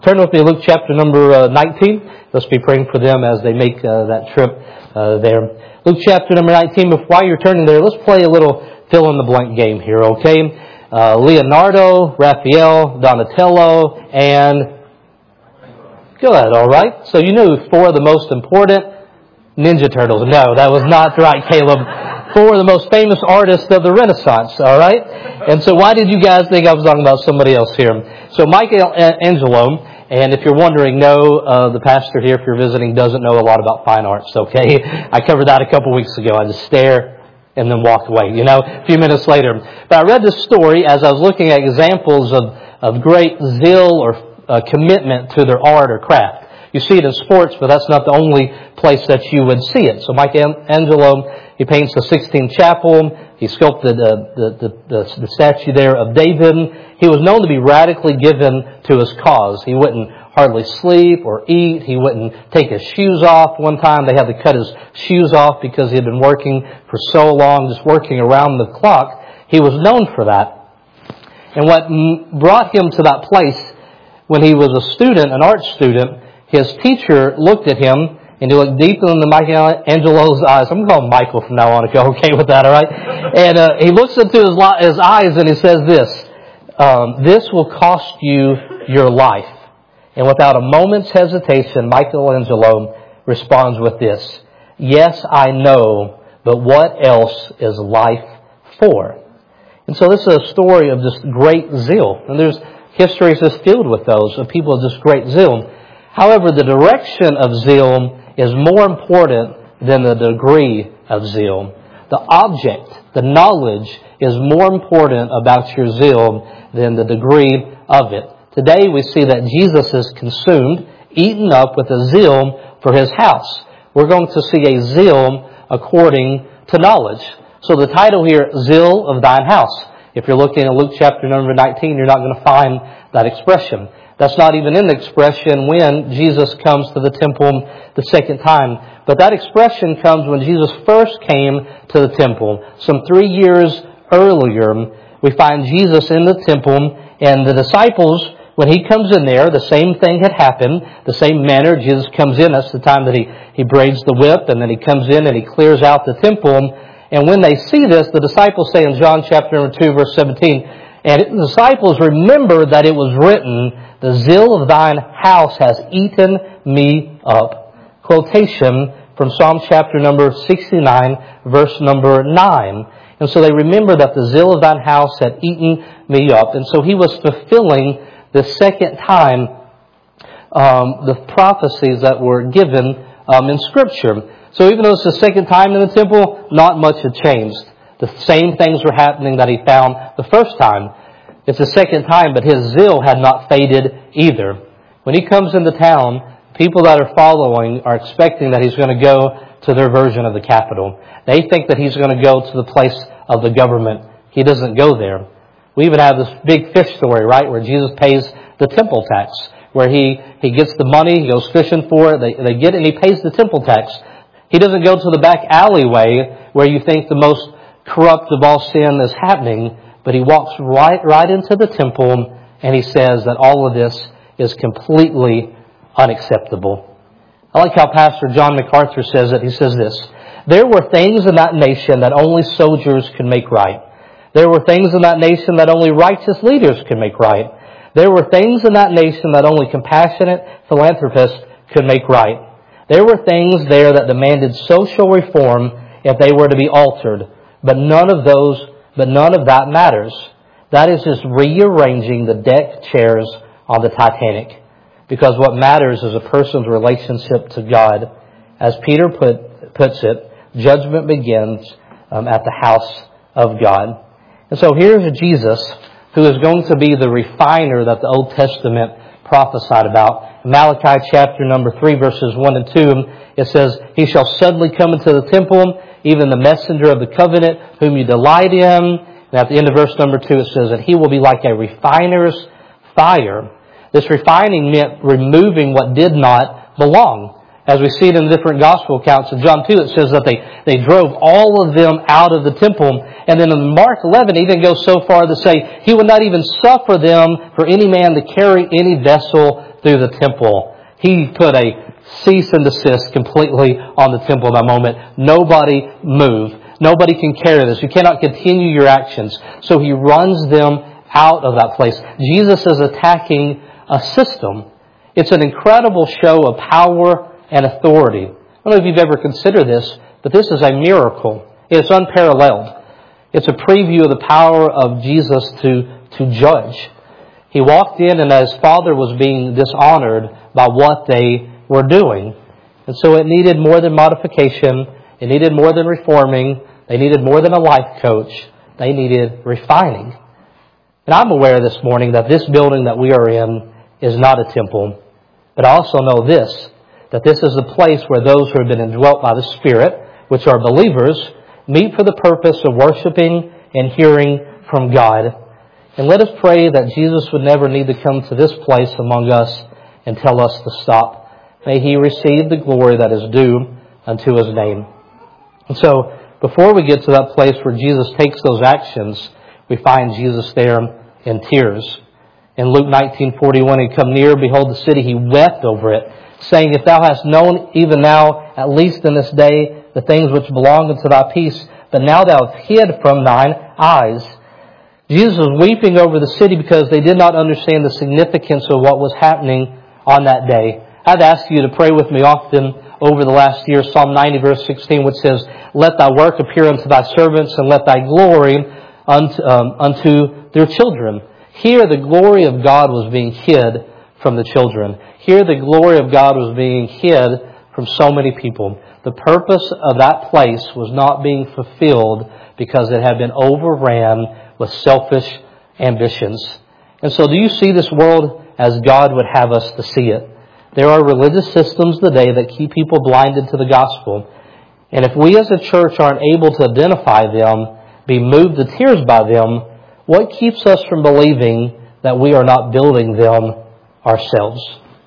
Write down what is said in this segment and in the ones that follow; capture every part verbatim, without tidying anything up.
Turn with me to Luke chapter number uh, nineteen. Let's be praying for them as they make uh, that trip uh, there. Luke chapter number nineteen. But while you're turning there, let's play a little fill-in-the-blank game here, okay? Uh, Leonardo, Raphael, Donatello, and... Go ahead, all right? So you knew four of the most important Ninja Turtles. No, that was not right, Caleb. Four of the most famous artists of the Renaissance, all right? And so why did you guys think I was talking about somebody else here? So Michelangelo, and if you're wondering, no, uh, the pastor here, if you're visiting, doesn't know a lot about fine arts, okay? I covered that a couple weeks ago. I just stare and then walk away, you know, a few minutes later. But I read this story as I was looking at examples of, of great zeal or uh, commitment to their art or craft. You see it in sports, but that's not the only place that you would see it. So Michelangelo, he paints the Sistine Chapel. He sculpted uh, the, the, the, the statue there of David. He was known to be radically given to his cause. He wouldn't hardly sleep or eat. He wouldn't take his shoes off. One time they had to cut his shoes off because he had been working for so long, just working around the clock. He was known for that. And what brought him to that place, when he was a student, an art student, his teacher looked at him and he looked deep into Michelangelo's eyes. I'm going to call him Michael from now on, if you're okay with that, all right? And uh, he looks into his, li- his eyes and he says this, um, this will cost you your life. And without a moment's hesitation, Michelangelo responds with this, yes, I know, but what else is life for? And so this is a story of just great zeal. And there's histories just filled with those, of people of just great zeal. However, the direction of zeal is more important than the degree of zeal. The object, the knowledge, is more important about your zeal than the degree of it. Today we see that Jesus is consumed, eaten up with a zeal for His house. We're going to see a zeal according to knowledge. So the title here, Zeal of Thine House. If you're looking at Luke chapter number nineteen, you're not going to find that expression. That's not even in the expression when Jesus comes to the temple the second time. But that expression comes when Jesus first came to the temple. Some three years earlier, we find Jesus in the temple, and the disciples, when He comes in there, the same thing had happened. The same manner, Jesus comes in. That's the time that He, he braids the whip, and then He comes in and He clears out the temple. And when they see this, the disciples say in John chapter number two, verse seventeen, and the disciples remember that it was written, the zeal of thine house has eaten me up. Quotation from Psalm chapter number sixty-nine, verse number nine. And so they remember that the zeal of thine house had eaten me up. And so He was fulfilling the second time um, the prophecies that were given um, in Scripture. So even though it's the second time in the temple, not much had changed. The same things were happening that He found the first time. It's the second time, but His zeal had not faded either. When He comes into town, people that are following are expecting that He's going to go to their version of the Capitol. They think that He's going to go to the place of the government. He doesn't go there. We even have this big fish story, right, where Jesus pays the temple tax, where He, he gets the money, He goes fishing for it, they, they get it, and He pays the temple tax. He doesn't go to the back alleyway where you think the most corrupt of all sin is happening, but He walks right right into the temple and He says that all of this is completely unacceptable. I like how Pastor John MacArthur says it. He says this, there were things in that nation that only soldiers could make right. There were things in that nation that only righteous leaders could make right. There were things in that nation that only compassionate philanthropists could make right. There were things there that demanded social reform if they were to be altered, but none of those, but none of that matters. That is just rearranging the deck chairs on the Titanic. Because what matters is a person's relationship to God. As Peter put, puts it, judgment begins um, at the house of God. And so here's Jesus, who is going to be the refiner that the Old Testament prophesied about. Malachi chapter number three, verses one and two, it says, He shall suddenly come into the temple, even the messenger of the covenant, whom you delight in. And at the end of verse number two, it says that He will be like a refiner's fire. This refining meant removing what did not belong. As we see it in the different gospel accounts. In John two, it says that they, they drove all of them out of the temple. And then in Mark eleven, it even goes so far to say, He would not even suffer them for any man to carry any vessel through the temple. He put a cease and desist completely on the temple at that moment. Nobody move. Nobody can carry this. You cannot continue your actions. So he runs them out of that place. Jesus is attacking a system. It's an incredible show of power and authority. I don't know if you've ever considered this, but this is a miracle. It's unparalleled. It's a preview of the power of Jesus to, to judge. He walked in and his Father was being dishonored by what they were doing. And so it needed more than modification. It needed more than reforming. They needed more than a life coach. They needed refining. And I'm aware this morning that this building that we are in is not a temple. But I also know this, that this is a place where those who have been indwelt by the Spirit, which are believers, meet for the purpose of worshiping and hearing from God. And let us pray that Jesus would never need to come to this place among us and tell us to stop. May He receive the glory that is due unto His name. And so, before we get to that place where Jesus takes those actions, we find Jesus there in tears. In Luke nineteen forty-one, He come near, behold the city, He wept over it, saying, If thou hast known even now, at least in this day, the things which belong unto thy peace, but now thou hast hid from thine eyes. Jesus was weeping over the city because they did not understand the significance of what was happening on that day. I'd ask you to pray with me often over the last year, Psalm ninety, verse sixteen, which says, Let thy work appear unto thy servants, and let thy glory unto, um, unto their children. Here the glory of God was being hid from the children. Here the glory of God was being hid from so many people. The purpose of that place was not being fulfilled because it had been overran with selfish ambitions. And so do you see this world as God would have us to see it? There are religious systems today that keep people blinded to the gospel. And if we as a church aren't able to identify them, be moved to tears by them, what keeps us from believing that we are not building them ourselves?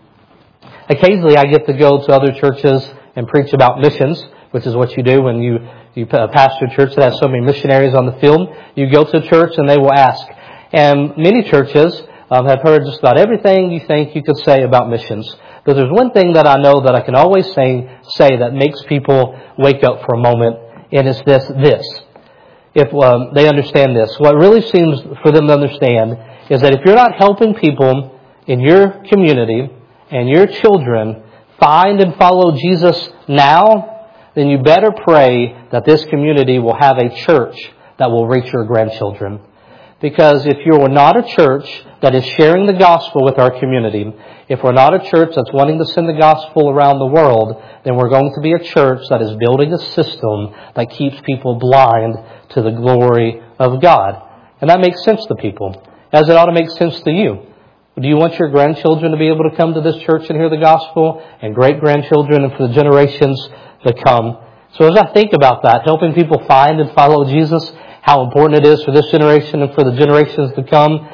Occasionally I get to go to other churches and preach about missions, which is what you do when you, you pastor a church that has so many missionaries on the field. You go to a church and they will ask. And many churches um, have heard just about everything you think you could say about missions. But there's one thing that I know that I can always say, say that makes people wake up for a moment, and it's this, this. If um, they understand this. What really seems for them to understand is that if you're not helping people in your community and your children find and follow Jesus now, then you better pray that this community will have a church that will reach your grandchildren. Because if you're not a church that is sharing the gospel with our community, if we're not a church that's wanting to send the gospel around the world, then we're going to be a church that is building a system that keeps people blind to the glory of God. And that makes sense to people, as it ought to make sense to you. Do you want your grandchildren to be able to come to this church and hear the gospel, and great-grandchildren, and for the generations to come? So as I think about that, helping people find and follow Jesus, how important it is for this generation and for the generations to come,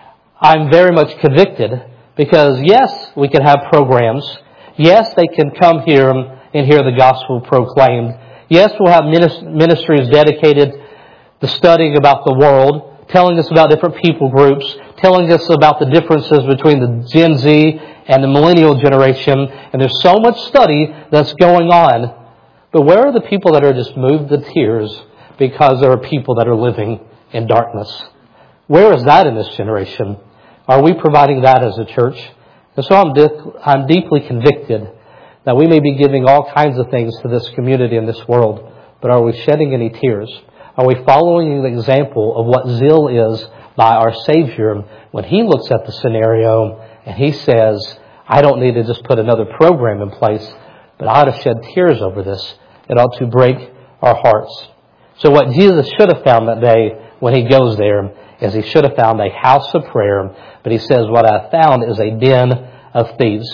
I'm very much convicted. Because yes, we can have programs. Yes, they can come here and hear the gospel proclaimed. Yes, we'll have ministries dedicated to studying about the world, telling us about different people groups, telling us about the differences between the Gen Z and the millennial generation. And there's so much study that's going on. But where are the people that are just moved to tears because there are people that are living in darkness? Where is that in this generation? Are we providing that as a church? And so I'm, di- I'm deeply convicted that we may be giving all kinds of things to this community and this world, but are we shedding any tears? Are we following the example of what zeal is by our Savior when He looks at the scenario and He says, I don't need to just put another program in place, but I ought to shed tears over this. It ought to break our hearts. So what Jesus should have found that day when He goes there is He should have found a house of prayer, but He says, what I found is a den of thieves.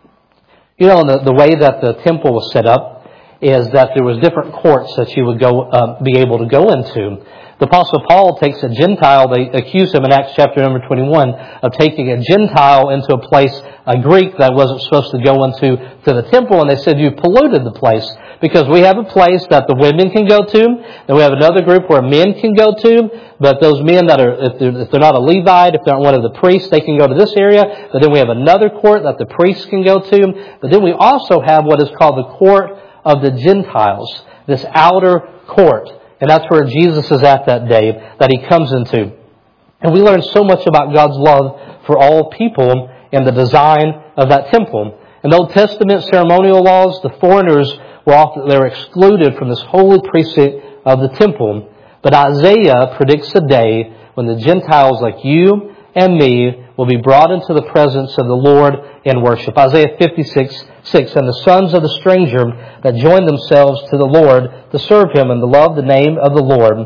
You know, the, the way that the temple was set up is that there was different courts that you would go uh, be able to go into. The Apostle Paul takes a Gentile, they accuse him in Acts chapter number twenty-one of taking a Gentile into a place, a Greek that wasn't supposed to go into to the temple, and they said, you polluted the place. Because we have a place that the women can go to, and we have another group where men can go to, but those men that are, if they're, if they're not a Levite, if they're not one of the priests, they can go to this area, but then we have another court that the priests can go to, but then we also have what is called the court of the Gentiles, this outer court, and that's where Jesus is at that day, that He comes into. And we learn so much about God's love for all people in the design of that temple. In the Old Testament ceremonial laws, the foreigners were often, they were excluded from this holy precinct of the temple. But Isaiah predicts a day when the Gentiles like you and me will be brought into the presence of the Lord in worship. Isaiah fifty-six six, and the sons of the stranger that join themselves to the Lord to serve Him and to love the name of the Lord.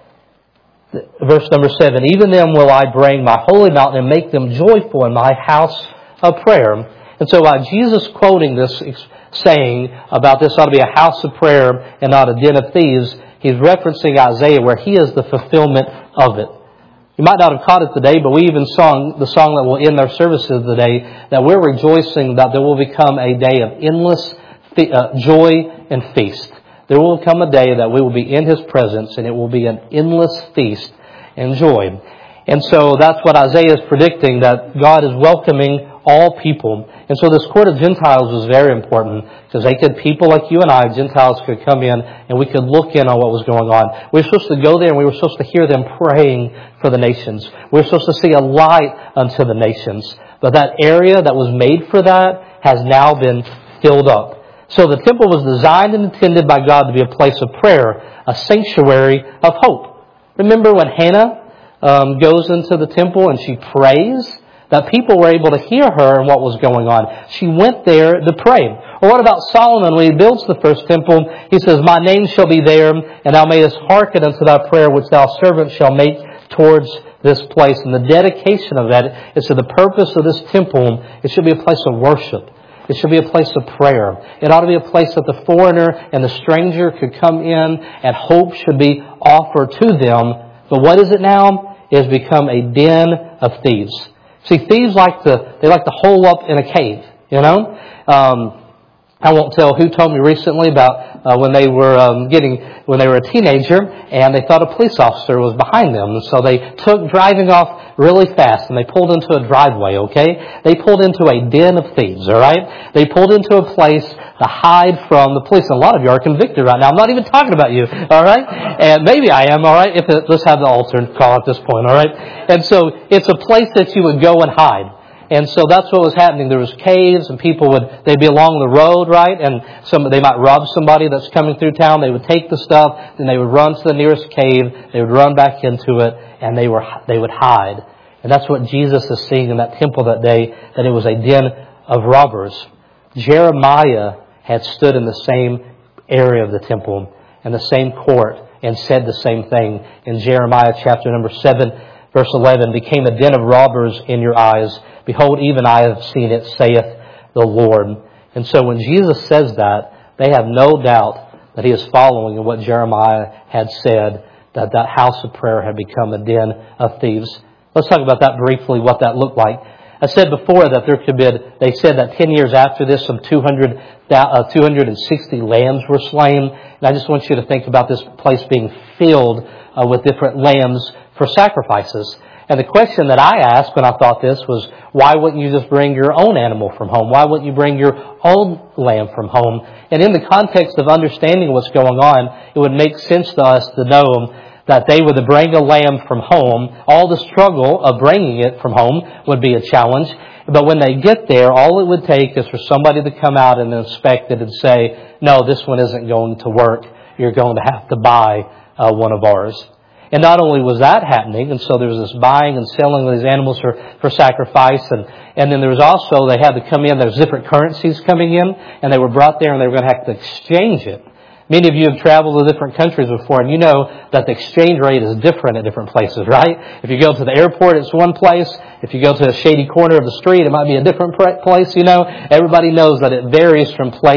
Verse number seven, even them will I bring my holy mountain and make them joyful in my house of prayer. And so by Jesus quoting this saying about this ought to be a house of prayer and not a den of thieves, He's referencing Isaiah where he is the fulfillment of it. You might not have caught it today, but we even sung the song that will end our services today, that we're rejoicing that there will become a day of endless fe- uh, joy and feast. There will come a day that we will be in His presence and it will be an endless feast and joy. And so that's what Isaiah is predicting, that God is welcoming all people. And so this court of Gentiles was very important because they could, people like you and I, Gentiles, could come in and we could look in on what was going on. We were supposed to go there and we were supposed to hear them praying for the nations. We were supposed to see a light unto the nations. But that area that was made for that has now been filled up. So the temple was designed and intended by God to be a place of prayer, a sanctuary of hope. Remember when Hannah um, goes into the temple and she prays? That people were able to hear her and what was going on. She went there to pray. Or what about Solomon when he builds the first temple? He says, my name shall be there, and thou mayest hearken unto thy prayer, which thou servant shall make towards this place. And the dedication of that is to the purpose of this temple. It should be a place of worship. It should be a place of prayer. It ought to be a place that the foreigner and the stranger could come in and hope should be offered to them. But what is it now? It has become a den of thieves. See, thieves like to, they like to hole up in a cave, you know? Um, I won't tell who told me recently about uh, when they were um, getting, when they were a teenager and they thought a police officer was behind them. And so they took driving off really fast and they pulled into a driveway, okay? They pulled into a den of thieves, all right? They pulled into a place to hide from the police. And a lot of you are convicted right now. I'm not even talking about you, all right? And maybe I am, all right? If it, let's have the altar call at this point, all right? And so it's a place that you would go and hide. And so that's what was happening. There was caves and people would, they'd be along the road, right? And some, they might rob somebody that's coming through town. They would take the stuff, then they would run to the nearest cave. They would run back into it and they were, they would hide. And that's what Jesus is seeing in that temple that day, that it was a den of robbers. Jeremiah had stood in the same area of the temple in the same court and said the same thing in Jeremiah chapter number seven, verse eleven, became a den of robbers in your eyes. Behold, even I have seen it, saith the Lord. And so when Jesus says that, they have no doubt that He is following in what Jeremiah had said, that that house of prayer had become a den of thieves. Let's talk about that briefly, what that looked like. I said before that there could be, they said that ten years after this, some two hundred, uh, two hundred sixty lambs were slain. And I just want you to think about this place being filled uh, with different lambs for sacrifices. And the question that I asked when I thought this was, why wouldn't you just bring your own animal from home? Why wouldn't you bring your own lamb from home? And in the context of understanding what's going on, it would make sense to us to know that they would bring a lamb from home. All the struggle of bringing it from home would be a challenge. But when they get there, all it would take is for somebody to come out and inspect it and say, no, this one isn't going to work. You're going to have to buy uh, one of ours. And not only was that happening, and so there was this buying and selling of these animals for, for sacrifice, and, and then there was also, they had to come in, there's different currencies coming in, and they were brought there and they were going to have to exchange it. Many of you have traveled to different countries before, and you know that the exchange rate is different at different places, right? If you go to the airport, it's one place. If you go to a shady corner of the street, it might be a different place, you know. Everybody knows that it varies from place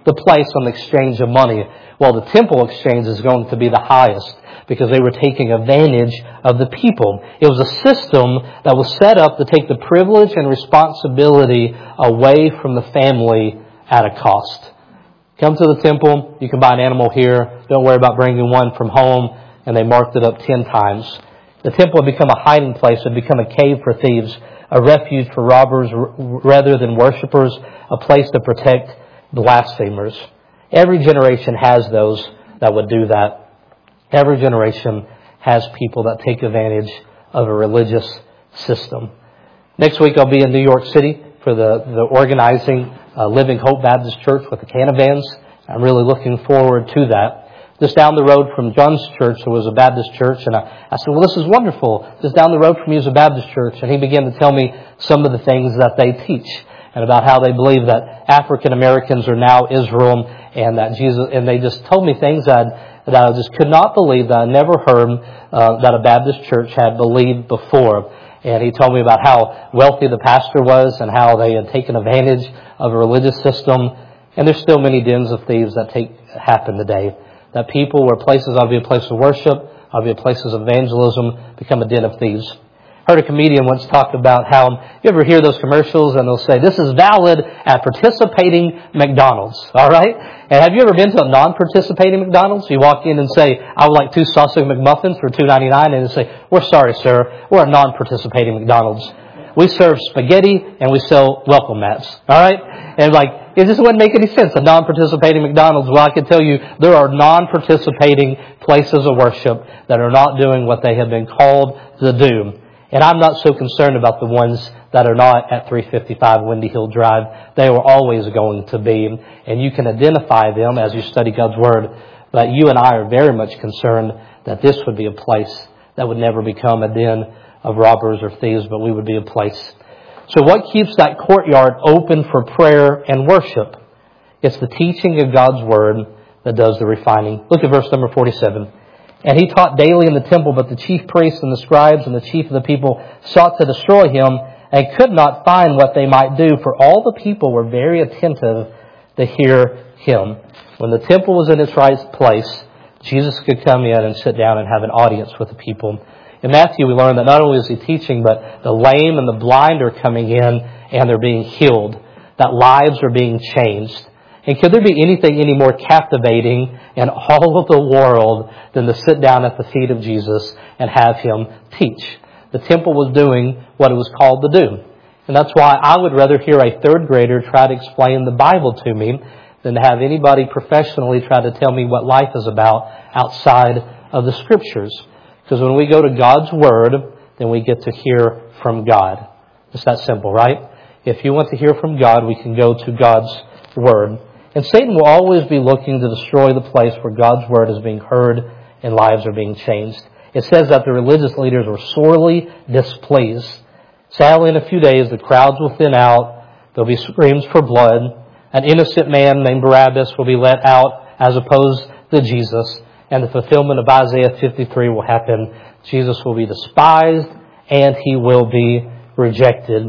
the place on the exchange of money. Well, the temple exchange is going to be the highest because they were taking advantage of the people. It was a system that was set up to take the privilege and responsibility away from the family at a cost. Come to the temple, you can buy an animal here. Don't worry about bringing one from home. And they marked it up ten times. The temple had become a hiding place. It had become a cave for thieves, a refuge for robbers rather than worshipers, a place to protect blasphemers. Every generation has those that would do that. Every generation has people that take advantage of a religious system. Next week I'll be in New York City for the, the organizing uh, Living Hope Baptist Church with the Canavans. I'm really looking forward to that. Just down the road from John's church, there was a Baptist church, and I, I said, well, this is wonderful. Just down the road from you is a Baptist church. And he began to tell me some of the things that they teach and about how they believe that African Americans are now Israel, and that Jesus, and they just told me things that, that I just could not believe, that I never heard uh, that a Baptist church had believed before. And he told me about how wealthy the pastor was and how they had taken advantage of a religious system. And there's still many dens of thieves that take happen today. That people where places ought to be a place of worship, ought to be a places of evangelism, become a den of thieves. I heard a comedian once talk about how, you ever hear those commercials and they'll say, this is valid at participating McDonald's, all right? And have you ever been to a non-participating McDonald's? You walk in and say, I would like two sausage McMuffins for two ninety-nine, and they say, we're sorry, sir, we're a non-participating McDonald's. We serve spaghetti and we sell welcome mats, all right? And like, it just wouldn't make any sense, a non-participating McDonald's. Well, I can tell you, there are non-participating places of worship that are not doing what they have been called to do. And I'm not so concerned about the ones that are not at three fifty-five Windy Hill Drive. They are always going to be. And you can identify them as you study God's Word. But you and I are very much concerned that this would be a place that would never become a den of robbers or thieves, but we would be a place. So what keeps that courtyard open for prayer and worship? It's the teaching of God's Word that does the refining. Look at verse number forty-seven. And he taught daily in the temple, but the chief priests and the scribes and the chief of the people sought to destroy him and could not find what they might do, for all the people were very attentive to hear him. When the temple was in its right place, Jesus could come in and sit down and have an audience with the people. In Matthew, we learn that not only is he teaching, but the lame and the blind are coming in and they're being healed, that lives are being changed. And could there be anything any more captivating in all of the world than to sit down at the feet of Jesus and have him teach? The temple was doing what it was called to do. And that's why I would rather hear a third grader try to explain the Bible to me than to have anybody professionally try to tell me what life is about outside of the Scriptures. Because when we go to God's Word, then we get to hear from God. It's that simple, right? If you want to hear from God, we can go to God's Word. And Satan will always be looking to destroy the place where God's Word is being heard and lives are being changed. It says that the religious leaders were sorely displeased. Sadly, in a few days, the crowds will thin out. There'll be screams for blood. An innocent man named Barabbas will be let out as opposed to Jesus. And the fulfillment of Isaiah fifty-three will happen. Jesus will be despised and he will be rejected.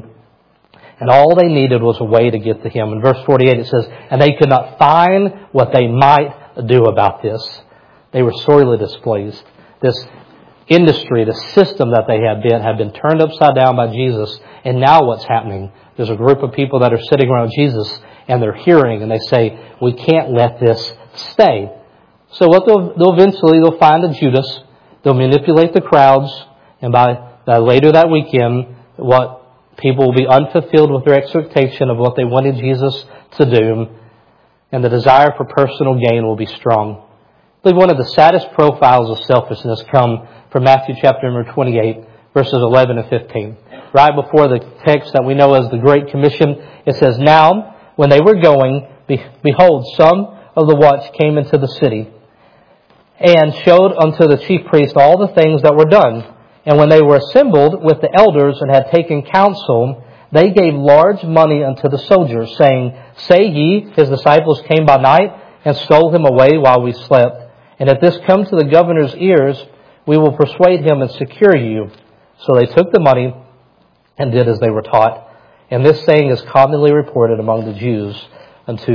And all they needed was a way to get to him. In verse forty-eight it says, and they could not find what they might do about this. They were sorely displeased. This industry, the system that they had been, had been turned upside down by Jesus. And now what's happening? There's a group of people that are sitting around Jesus and they're hearing and they say, we can't let this stay. So what they'll, they'll eventually, they'll find a Judas. They'll manipulate the crowds. And by, by later that weekend, what people will be unfulfilled with their expectation of what they wanted Jesus to do. And the desire for personal gain will be strong. I believe one of the saddest profiles of selfishness come from Matthew chapter number twenty-eight, verses eleven and fifteen. Right before the text that we know as the Great Commission, it says, now, when they were going, behold, some of the watch came into the city and showed unto the chief priest all the things that were done. And when they were assembled with the elders and had taken counsel, they gave large money unto the soldiers, saying, say ye, his disciples came by night and stole him away while we slept. And if this come to the governor's ears, we will persuade him and secure you. So they took the money and did as they were taught. And this saying is commonly reported among the Jews unto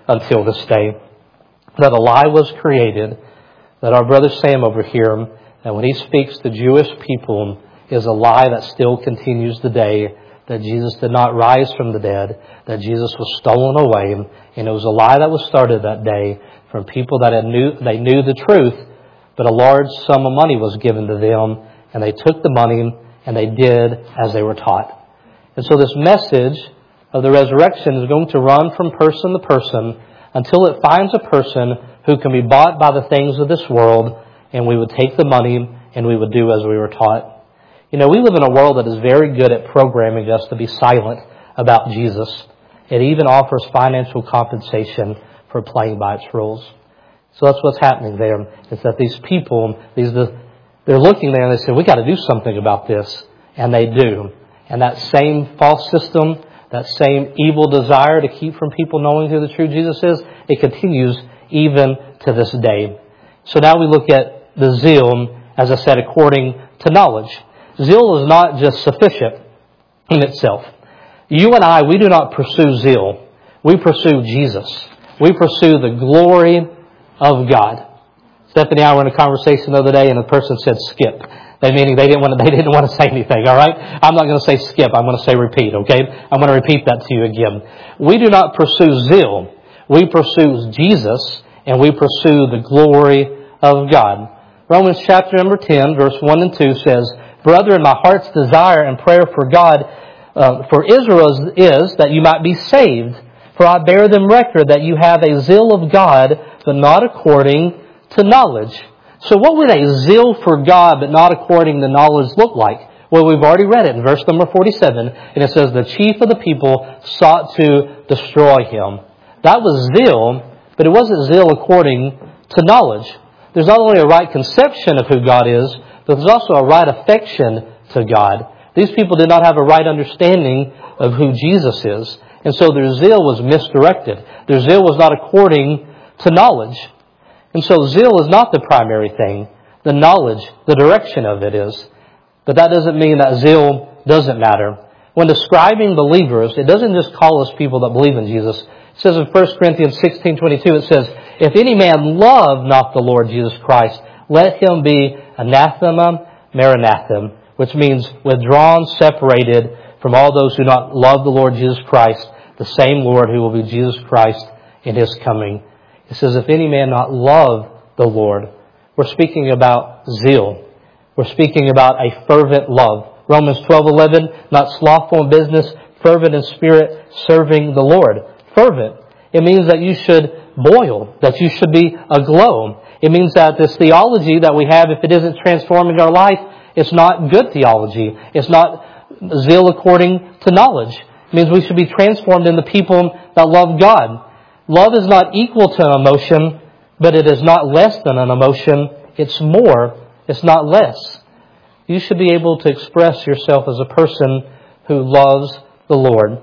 until this day. That a lie was created, that our brother Sam over here, that when he speaks to Jewish people, is a lie that still continues today, that Jesus did not rise from the dead, that Jesus was stolen away, and it was a lie that was started that day from people that had knew, they knew the truth, but a large sum of money was given to them, and they took the money and they did as they were taught. And so this message of the resurrection is going to run from person to person until it finds a person who can be bought by the things of this world, and we would take the money and we would do as we were taught. You know, we live in a world that is very good at programming us to be silent about Jesus. It even offers financial compensation for playing by its rules. So that's what's happening there. It's that these people, these they're looking there and they say, we got to do something about this. And they do. And that same false system, that same evil desire to keep from people knowing who the true Jesus is, it continues even to this day. So now we look at the zeal, as I said, according to knowledge. Zeal is not just sufficient in itself. You and I, we do not pursue zeal. We pursue Jesus. We pursue the glory of God. Stephanie and I were in a conversation the other day, and the person said skip. They meaning they didn't want to, they didn't want to say anything, all right? I'm not going to say skip. I'm going to say repeat, okay? I'm going to repeat that to you again. We do not pursue zeal. We pursue Jesus, and we pursue the glory of God. Romans chapter number ten, verse one and two says, Brethren, my heart's desire and prayer for God, uh, for Israel is that you might be saved. For I bear them record that you have a zeal of God, but not according to knowledge. So what would a zeal for God, but not according to knowledge, look like? Well, we've already read it in verse number forty-seven, and it says, the chief of the people sought to destroy him. That was zeal, but it wasn't zeal according to knowledge. There's not only a right conception of who God is, but there's also a right affection to God. These people did not have a right understanding of who Jesus is. And so their zeal was misdirected. Their zeal was not according to knowledge. And so zeal is not the primary thing. The knowledge, the direction of it is. But that doesn't mean that zeal doesn't matter. When describing believers, it doesn't just call us people that believe in Jesus. It says in First Corinthians sixteen twenty-two, it says, If any man love not the Lord Jesus Christ, let him be anathema maranatha, which means withdrawn, separated from all those who not love the Lord Jesus Christ, the same Lord who will be Jesus Christ in His coming. It says, if any man not love the Lord, we're speaking about zeal. We're speaking about a fervent love. Romans twelve eleven, not slothful in business, fervent in spirit, serving the Lord. Fervent. It means that you should boil, that you should be aglow. It means that this theology that we have, if it isn't transforming our life, it's not good theology. It's not zeal according to knowledge. It means we should be transformed into people that love God. Love is not equal to an emotion, but it is not less than an emotion. It's more. It's not less. You should be able to express yourself as a person who loves the Lord.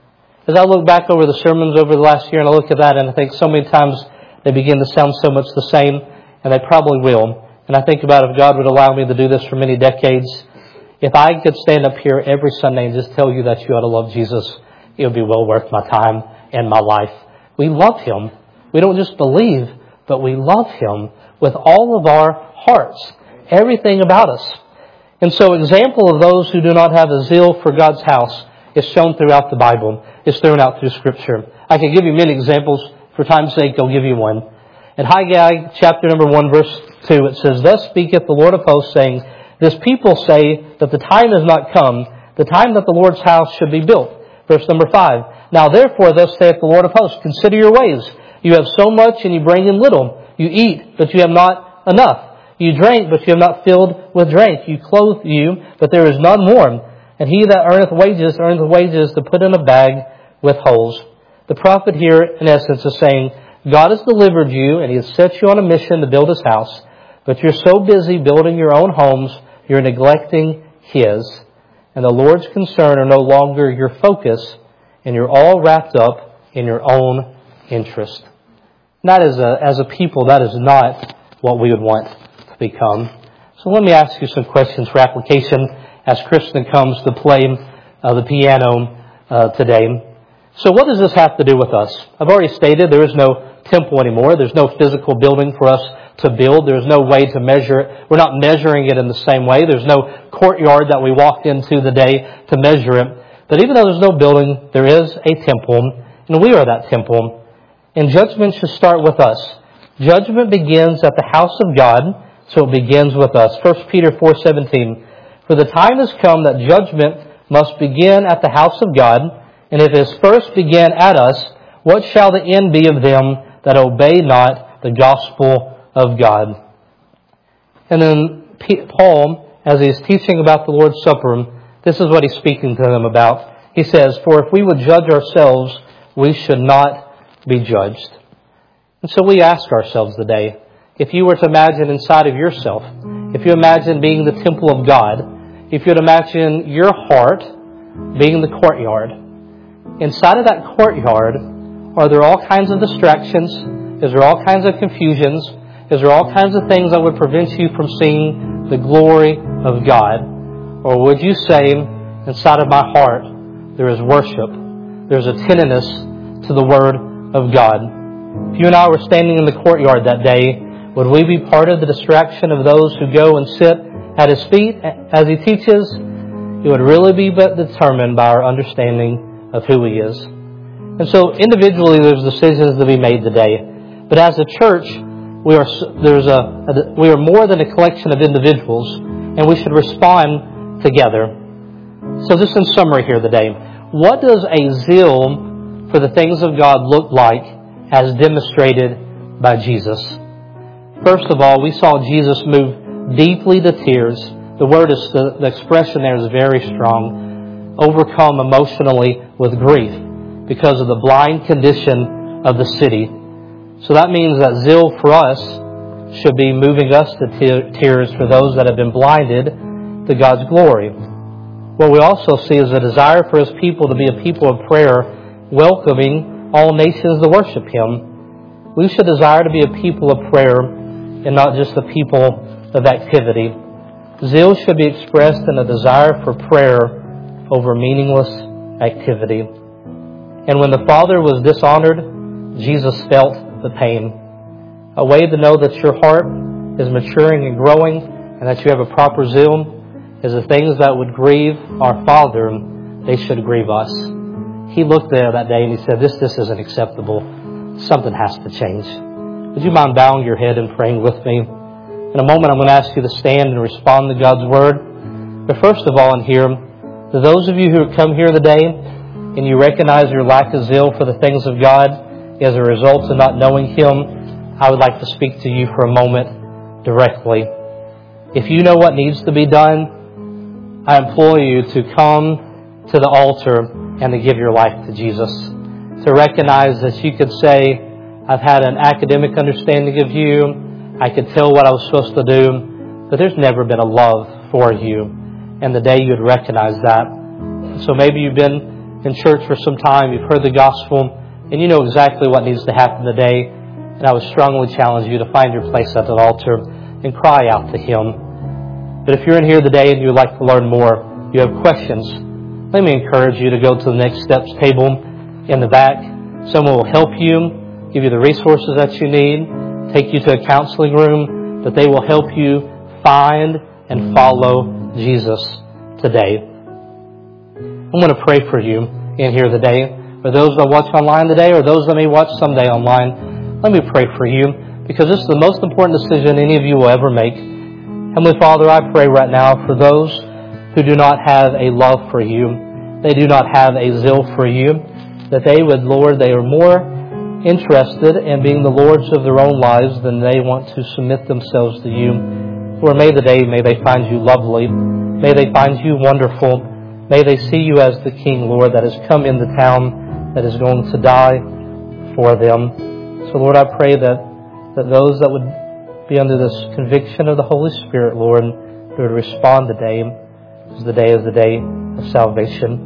As I look back over the sermons over the last year and I look at that, and I think so many times they begin to sound so much the same, and they probably will. And I think about if God would allow me to do this for many decades, if I could stand up here every Sunday and just tell you that you ought to love Jesus, it would be well worth my time and my life. We love Him. We don't just believe, but we love Him with all of our hearts, everything about us. And so example of those who do not have a zeal for God's house is shown throughout the Bible. It's thrown out through Scripture. I can give you many examples. For time's sake, I'll give you one. In Haggai chapter number one, verse two, it says, Thus speaketh the Lord of hosts, saying, This people say that the time is not come, the time that the Lord's house should be built. Verse number five, Now therefore, thus saith the Lord of hosts, Consider your ways. You have so much, and you bring in little. You eat, but you have not enough. You drink, but you have not filled with drink. You clothe you, but there is none more. And he that earneth wages, earneth wages to put in a bag with holes. The prophet here, in essence, is saying, God has delivered you, and He has set you on a mission to build His house, but you're so busy building your own homes, you're neglecting His. And the Lord's concern are no longer your focus, and you're all wrapped up in your own interest. And that is a, as a people, that is not what we would want to become. So let me ask you some questions for application as Kristen comes to play uh, the piano uh, today. So what does this have to do with us? I've already stated there is no temple anymore. There's no physical building for us to build. There's no way to measure it. We're not measuring it in the same way. There's no courtyard that we walked into the day to measure it. But even though there's no building, there is a temple, and we are that temple. And judgment should start with us. Judgment begins at the house of God, so it begins with us. First Peter four seventeen. For the time has come that judgment must begin at the house of God, and if it has first began at us, what shall the end be of them that obey not the gospel of God? And then Paul, as he's teaching about the Lord's Supper, this is what he's speaking to them about. He says, for if we would judge ourselves, we should not be judged. And so we ask ourselves today, if you were to imagine inside of yourself, if you imagine being the temple of God, if you'd imagine your heart being the courtyard, inside of that courtyard, are there all kinds of distractions? Is there all kinds of confusions? Is there all kinds of things that would prevent you from seeing the glory of God? Or would you say, inside of my heart, there is worship, there's attentiveness to the Word of God? If you and I were standing in the courtyard that day, would we be part of the distraction of those who go and sit at His feet as He teaches? It would really be determined by our understanding of who He is. And so individually there's decisions to be made today. But as a church, we are there's a, a we are more than a collection of individuals, and we should respond together. So just in summary here today, what does a zeal for the things of God look like as demonstrated by Jesus? First of all, we saw Jesus move deeply to tears. The word is, the, the expression there is very strong. Overcome emotionally with grief because of the blind condition of the city. So that means that zeal for us should be moving us to te- tears for those that have been blinded to God's glory. What we also see is a desire for His people to be a people of prayer, welcoming all nations to worship Him. We should desire to be a people of prayer and not just a people of activity. Zeal should be expressed in a desire for prayer over meaningless activity. And when the Father was dishonored, Jesus felt the pain. A way to know that your heart is maturing and growing and that you have a proper zeal is the things that would grieve our Father, they should grieve us. He looked there that day and He said, this, this isn't acceptable. Something has to change. Would you mind bowing your head and praying with me? In a moment, I'm going to ask you to stand and respond to God's Word. But first of all, in here, to those of you who have come here today and you recognize your lack of zeal for the things of God as a result of not knowing Him, I would like to speak to you for a moment directly. If you know what needs to be done, I implore you to come to the altar and to give your life to Jesus. To recognize that you could say, I've had an academic understanding of you. I could tell what I was supposed to do. But there's never been a love for you. And the day you'd recognize that. So maybe you've been in church for some time. You've heard the gospel. And you know exactly what needs to happen today. And I would strongly challenge you to find your place at the altar and cry out to Him. But if you're in here today and you'd like to learn more, you have questions, let me encourage you to go to the Next Steps table in the back. Someone will help you, give you the resources that you need, take you to a counseling room, but they will help you find and follow Jesus today. I'm going to pray for you in here today. For those that watch online today or those that may watch someday online, let me pray for you because this is the most important decision any of you will ever make. Heavenly Father, I pray right now for those who do not have a love for you, they do not have a zeal for you, that they would, Lord, they are more interested in being the lords of their own lives than they want to submit themselves to you. Lord, may the day, may they find you lovely. May they find you wonderful. May they see you as the King, Lord, that has come into town, that is going to die for them. So, Lord, I pray that, that those that would be under this conviction of the Holy Spirit, Lord, would respond today, because the day is the day of salvation.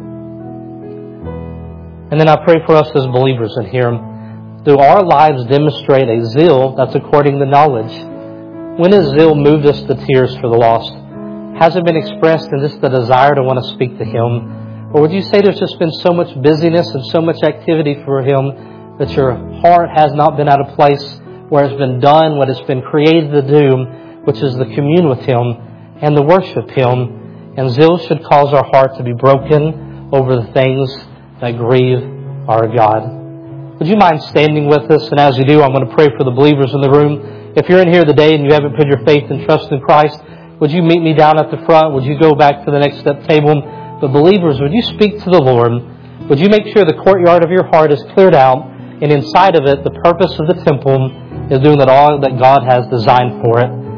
And then I pray for us as believers in here. Do our lives demonstrate a zeal that's according to knowledge? When has zeal moved us to tears for the lost? Has it been expressed in just the desire to want to speak to Him? Or would you say there's just been so much busyness and so much activity for Him that your heart has not been at a place where it's been done what it's been created to do, which is the commune with Him and the worship Him. And zeal should cause our heart to be broken over the things that grieve our God. Would you mind standing with us? And as you do, I'm going to pray for the believers in the room. If you're in here today and you haven't put your faith and trust in Christ, would you meet me down at the front? Would you go back to the next step table? But believers, would you speak to the Lord? Would you make sure the courtyard of your heart is cleared out, and inside of it, the purpose of the temple is doing that all that God has designed for it?